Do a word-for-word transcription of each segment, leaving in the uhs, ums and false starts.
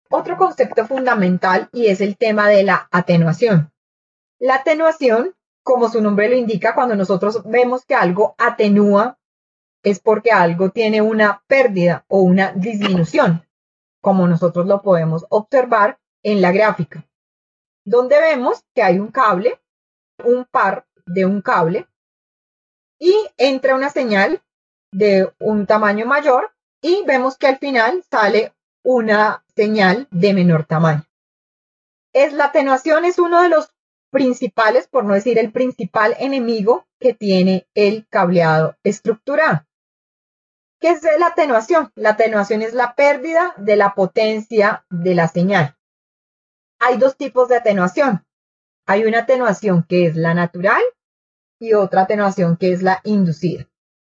otro concepto fundamental y es el tema de la atenuación. La atenuación, como su nombre lo indica, cuando nosotros vemos que algo atenúa, es porque algo tiene una pérdida o una disminución, como nosotros lo podemos observar en la gráfica, donde vemos que hay un cable, un par de un cable, y entra una señal de un tamaño mayor y vemos que al final sale una señal de menor tamaño. Es, la atenuación es uno de los principales, por no decir el principal enemigo que tiene el cableado estructurado. ¿Qué es la atenuación? La atenuación es la pérdida de la potencia de la señal. Hay dos tipos de atenuación. Hay una atenuación que es la natural y otra atenuación que es la inducida.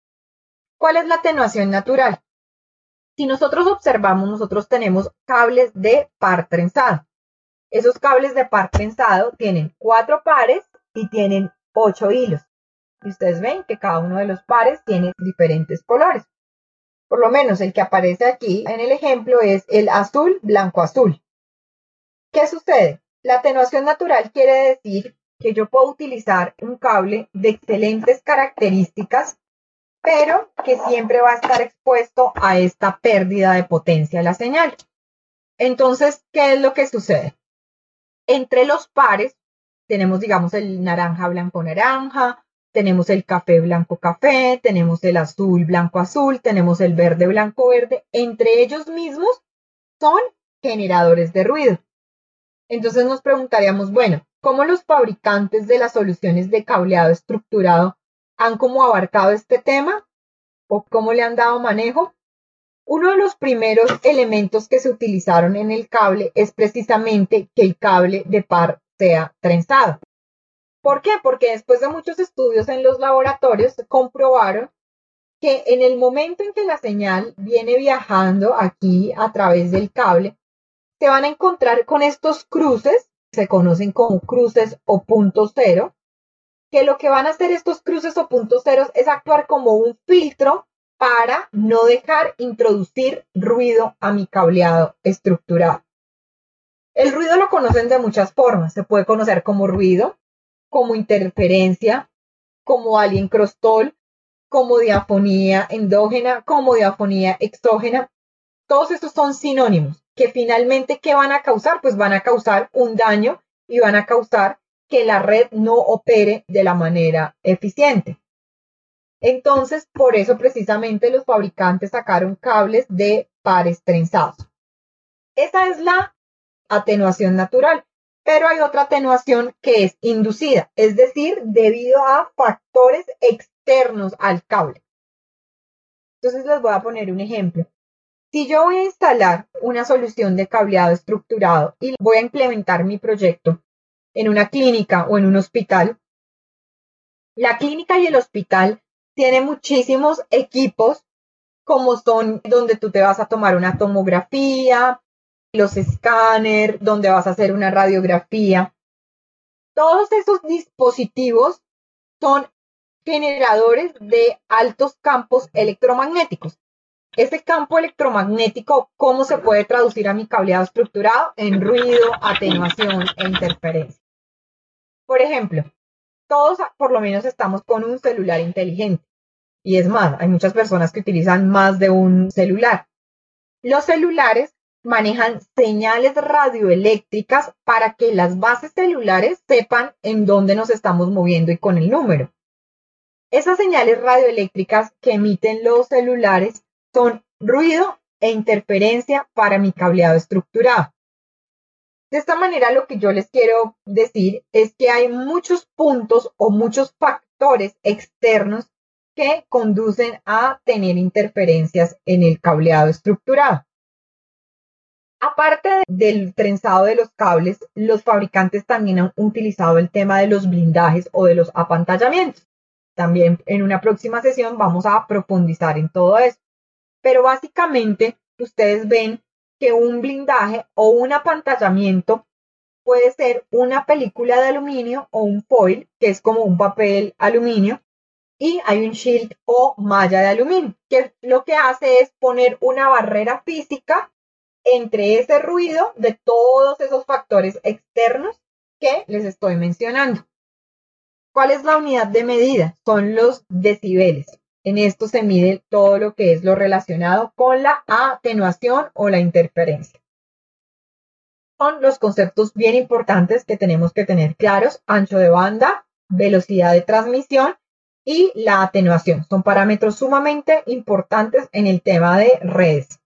¿Cuál es la atenuación natural? Si nosotros observamos, nosotros tenemos cables de par trenzado. Esos cables de par trenzado tienen cuatro pares y tienen ocho hilos. Y ustedes ven que cada uno de los pares tiene diferentes colores. Por lo menos el que aparece aquí en el ejemplo es el azul, blanco, azul. ¿Qué sucede? La atenuación natural quiere decir que yo puedo utilizar un cable de excelentes características, pero que siempre va a estar expuesto a esta pérdida de potencia de la señal. Entonces, ¿qué es lo que sucede? Entre los pares tenemos, digamos, el naranja, blanco, naranja, tenemos el café, blanco, café, tenemos el azul, blanco, azul, tenemos el verde, blanco, verde. Entre ellos mismos son generadores de ruido. Entonces nos preguntaríamos, bueno, ¿cómo los fabricantes de las soluciones de cableado estructurado han como abarcado este tema? ¿O cómo le han dado manejo? Uno de los primeros elementos que se utilizaron en el cable es precisamente que el cable de par sea trenzado. ¿Por qué? Porque después de muchos estudios en los laboratorios se comprobaron que en el momento en que la señal viene viajando aquí a través del cable, se van a encontrar con estos cruces, se conocen como cruces o puntos cero, que lo que van a hacer estos cruces o puntos ceros es actuar como un filtro para no dejar introducir ruido a mi cableado estructurado. El ruido lo conocen de muchas formas. Se puede conocer como ruido, como interferencia, como alien cross-talk, como diafonía endógena, como diafonía exógena. Todos estos son sinónimos que finalmente, ¿qué van a causar? Pues van a causar un daño y van a causar que la red no opere de la manera eficiente. Entonces, por eso precisamente los fabricantes sacaron cables de pares trenzados. Esa es la atenuación natural, pero hay otra atenuación que es inducida, es decir, debido a factores externos al cable. Entonces les voy a poner un ejemplo. Si yo voy a instalar una solución de cableado estructurado y voy a implementar mi proyecto en una clínica o en un hospital, la clínica y el hospital tienen muchísimos equipos, como son donde tú te vas a tomar una tomografía, los escáneres, donde vas a hacer una radiografía. Todos esos dispositivos son generadores de altos campos electromagnéticos. Ese campo electromagnético, ¿cómo se puede traducir a mi cableado estructurado? En ruido, atenuación e interferencia. Por ejemplo, todos por lo menos estamos con un celular inteligente. Y es más, hay muchas personas que utilizan más de un celular. Los celulares manejan señales radioeléctricas para que las bases celulares sepan en dónde nos estamos moviendo y con el número. Esas señales radioeléctricas que emiten los celulares son ruido e interferencia para mi cableado estructurado. De esta manera, lo que yo les quiero decir es que hay muchos puntos o muchos factores externos que conducen a tener interferencias en el cableado estructurado. Aparte del trenzado de los cables, los fabricantes también han utilizado el tema de los blindajes o de los apantallamientos. También en una próxima sesión vamos a profundizar en todo eso. Pero básicamente ustedes ven que un blindaje o un apantallamiento puede ser una película de aluminio o un foil, que es como un papel aluminio, y hay un shield o malla de aluminio, que lo que hace es poner una barrera física entre ese ruido de todos esos factores externos que les estoy mencionando. ¿Cuál es la unidad de medida? Son los decibeles. En esto se mide todo lo que es lo relacionado con la atenuación o la interferencia. Son los conceptos bien importantes que tenemos que tener claros: ancho de banda, velocidad de transmisión y la atenuación. Son parámetros sumamente importantes en el tema de redes.